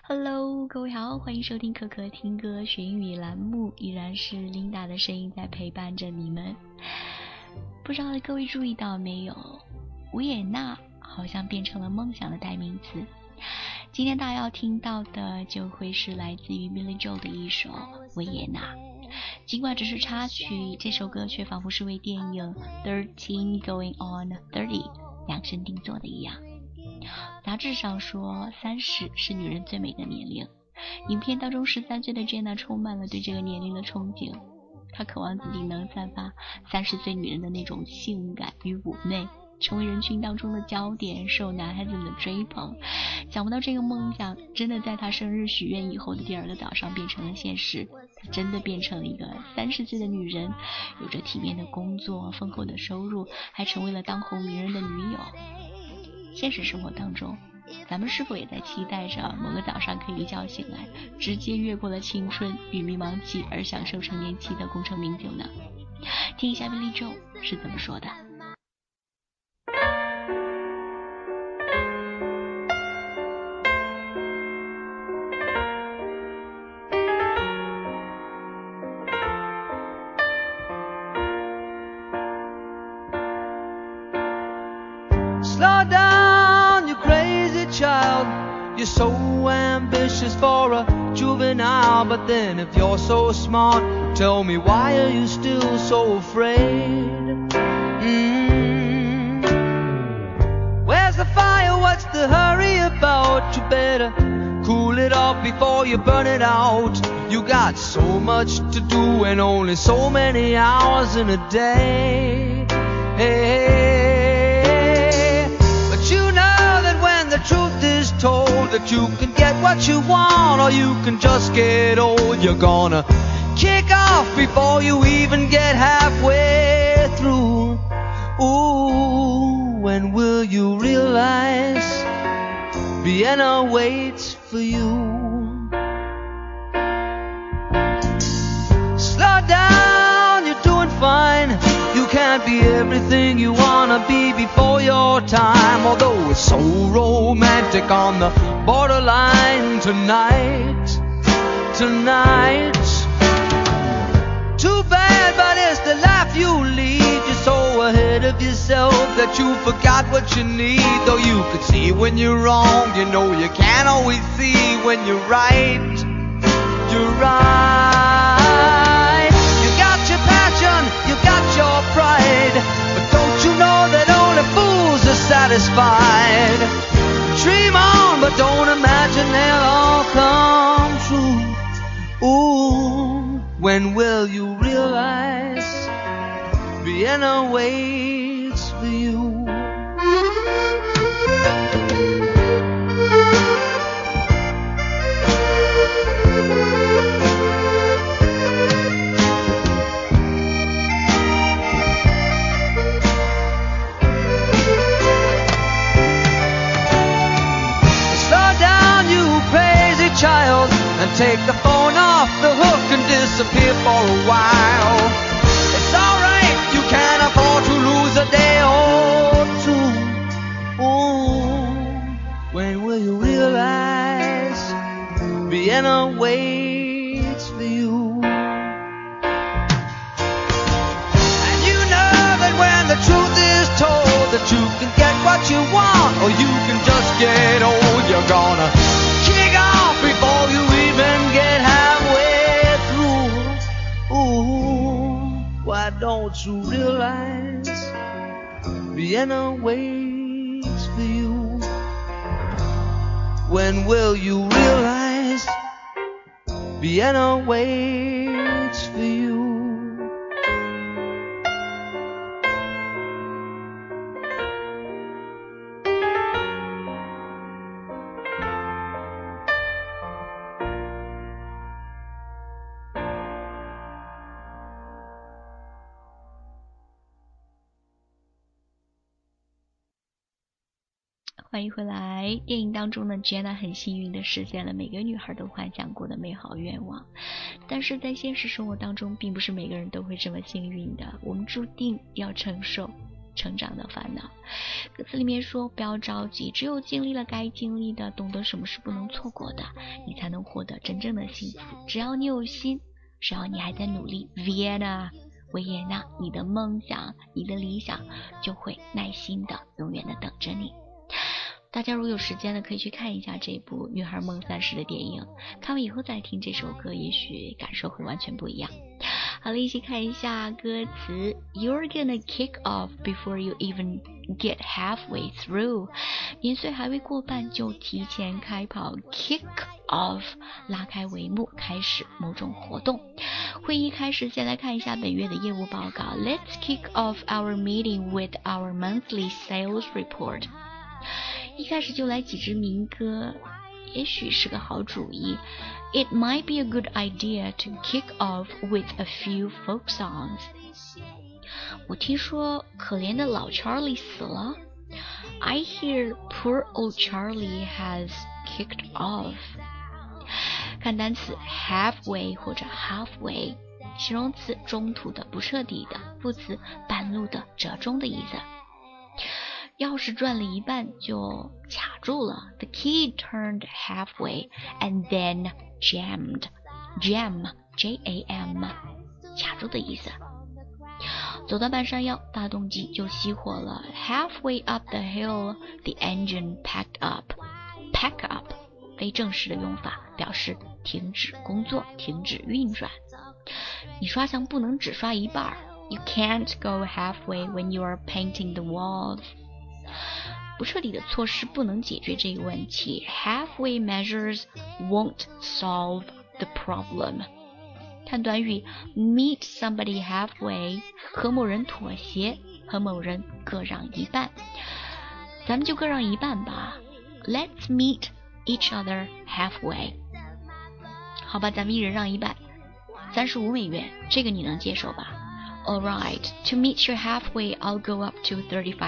Hello， 各位好，欢迎收听可可听歌学英语栏目，依然是 Linda 的声音在陪伴着你们。不知道各位注意到没有，维也纳好像变成了梦想的代名词。今天大家要听到的就会是来自于 Billy Joel 的一首《维也纳》。尽管只是插曲，这首歌却仿佛是为电影 13 Going on 30量身定做的一样。杂志上说30是女人最美的年龄，影片当中13岁的 Jenna 充满了对这个年龄的憧憬，她渴望自己能散发30岁女人的那种性感与妩媚，成为人群当中的焦点，受男孩子们的追捧。想不到这个梦想真的在她生日许愿以后的第二个早上变成了现实，她真的变成了一个30岁的女人，有着体面的工作，丰厚的收入，还成为了当红名人的女友。现实生活当中，咱们是否也在期待着某个早上可以一觉醒来，直接越过了青春与迷茫期，而享受成年期的功成名就呢？听一下 Billy Joel 是怎么说的。 Slow down, you crazy child. You're so ambitious for a juvenile. But then if you're so smart, tell me, why are you still so afraid? Where's the fire? What's the hurry about? You better cool it off before you burn it out. You got so much to do and only so many hours in a day. Hey, but you know that when the truth is told, that you can get what you want or you can just get old. You're gonna kick off before you even get halfway through. Ooh, when will you realize Vienna waits for you? Slow down, you're doing fine. You can't be everything you wanna be before your time. Although it's so romantic on the borderline tonight. Too bad, but it's the life you lead. You're so ahead of yourself that you forgot what you need. Though you could see when you're wrong, you know you can't always see when you're right. You're right. You got your passion, you got your pride, but don't you know that only fools are satisfied? Dream on, but don't imagine they'll all come true. Ooh, when will you realize Vienna waits for you? Child, and take the phone off the hook and disappear for a while. It's alright, you can't afford to lose a day or two. Ooh, when will you realize Vienna waits for you? And you know that when the truth is told, that you can get what you want or you can just get old. You're gonna kick off before you even get halfway through. Ooh, why don't you realize Vienna waits for you? When will you realize Vienna waits for you? 欢迎回来。电影当中呢 Jenna 很幸运地实现了每个女孩都幻想过的美好愿望，但是在现实生活当中并不是每个人都会这么幸运的，我们注定要承受成长的烦恼。歌词里面说，不要着急，只有经历了该经历的，懂得什么是不能错过的，你才能获得真正的幸福。只要你有心，只要你还在努力，维也纳，你的梦想，你的理想就会耐心的永远的等着你。大家如果有时间呢，可以去看一下这部《女孩梦三十》的电影，看完以后再听这首歌，也许感受会完全不一样。好了，一起看一下歌词。 You're gonna kick off before you even get halfway through， 年岁还未过半就提前开跑， kick off 拉开帷幕，开始某种活动。会议开始，先来看一下本月的业务报告。 Let's kick off our meeting with our monthly sales report。 一开始就来几支民歌，也许是个好主意。 It might be a good idea to kick off with a few folk songs。 我听说可怜的老 Charlie 死了。 I hear poor old Charlie has kicked off。 看单词 halfway 或者 halfway， 形容词中途的，不彻底的，副词半路的，折中的意思。钥匙转了一半就卡住了。 The key turned halfway and then jammed。 Jam J-A-M 卡住的意思。走到半山腰，发动机就熄火了。 Halfway up the hill the engine packed up。 Pack up 非正式的用法，表示停止工作，停止运转。你刷墙不能只刷一半。 You can't go halfway when you are painting the walls。不彻底的措施不能解决这个问题。 Halfway measures won't solve the problem。 看短语 meet somebody halfway， 和某人妥协，和某人各让一半。咱们就各让一半吧。 Let's meet each other halfway。 好吧，咱们一人让一半，35美元，这个你能接受吧？ Alright, to meet you halfway, I'll go up to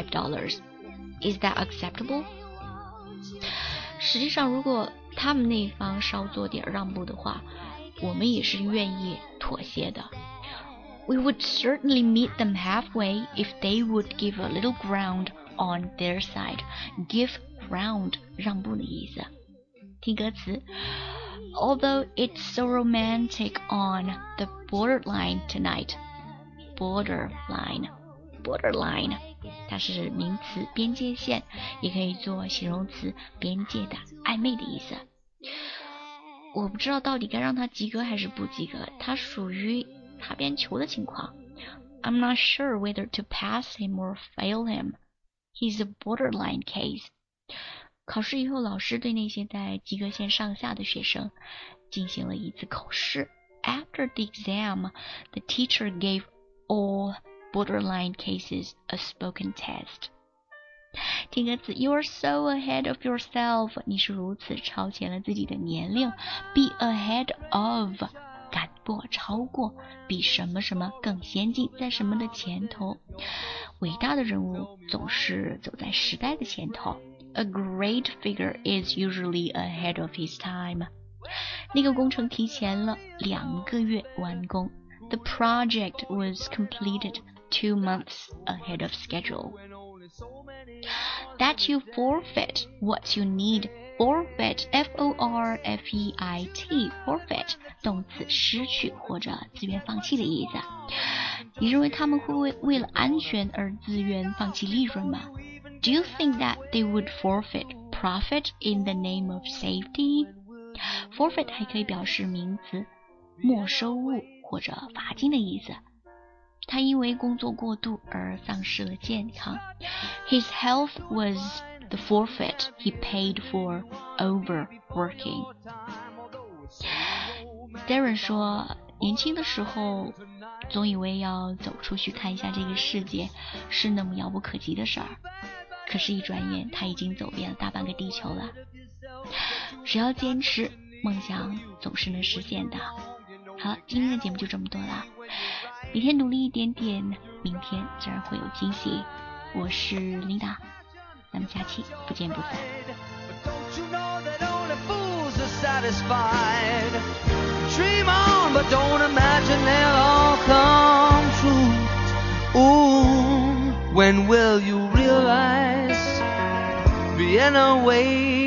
$35。Is that acceptable？ 实际上，如果他们那方稍做点让步的话，我们也是愿意妥协的。We would certainly meet them halfway if they would give a little ground on their side. Give ground 让步的意思。听歌词 Although it's so romantic on the borderline tonight. Borderline它是名词边界线，也可以做形容词边界的暧昧的意思。我不知道到底该让他及格还是不及格，他属于擦边球的情况。I'm not sure whether to pass him or fail him. He's a borderline case. 考试以后，老师对那些在及格线上下的学生进行了一次口试。After the exam, the teacher gave all borderline cases a spoken test. 听歌词 You're so ahead of yourself. 你是如此超前了自己的年龄。Be ahead of 赶过超过，比什么什么更先进，在什么的前头。伟大的人物总是走在时代的前头。A great figure is usually ahead of his time. 那个工程提前了2个月完工。The project was completed 2 months ahead of schedule. That you forfeit what you need. Forfeit, F-O-R-F-E-I-T, forfeit 动词失去或者自愿放弃的意思。你认为他们会为了安全而自愿放弃利润吗？ Do you think that they would forfeit profit in the name of safety? Forfeit 还可以表示名词没收物或者罚金的意思。他因为工作过度而丧失了健康。His health was the forfeit he paid for overworking. Darren 说，年轻的时候总以为要走出去看一下这个世界是那么遥不可及的事儿，可是一转眼他已经走遍了大半个地球了。只要坚持，梦想总是能实现的。好了，今天的节目就这么多了，每天努力一点点，明天自然会有惊喜。我是 Linda， 咱们下期不见不散。 Dream on, but don't imagine they'll all come true. Ooh, When will you realize being away